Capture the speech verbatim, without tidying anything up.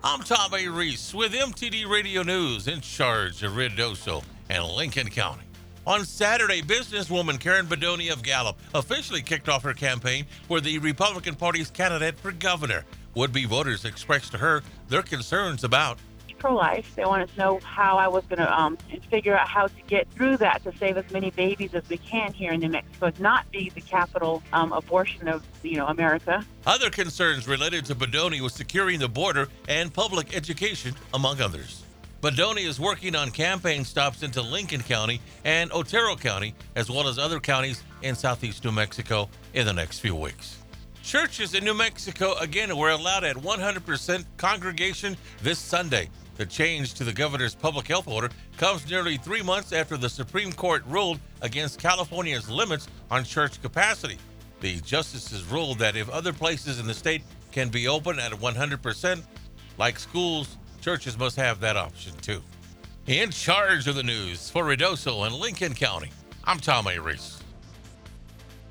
I'm Tom A. Reese with M T D Radio News in charge of Ruidoso and Lincoln County. On Saturday, businesswoman Karen Bedonie of Gallup officially kicked off her campaign for the Republican Party's candidate for governor. Would-be voters expressed to her their concerns about pro-life. They wanted to know how I was going to um, figure out how to get through that to save as many babies as we can here in New Mexico, and not be the capital um, abortion of you know America. Other concerns related to Bedonie was securing the border and public education, among others. Bedonie is working on campaign stops into Lincoln County and Otero County, as well as other counties in southeast New Mexico in the next few weeks. Churches in New Mexico again were allowed at one hundred percent congregation this Sunday. The change to the governor's public health order comes nearly three months after the Supreme Court ruled against California's limits on church capacity. The justices ruled that if other places in the state can be open at one hundred percent, like schools, churches must have that option too. In charge of the news for Ruidoso and Lincoln County, I'm Tom A. Reese.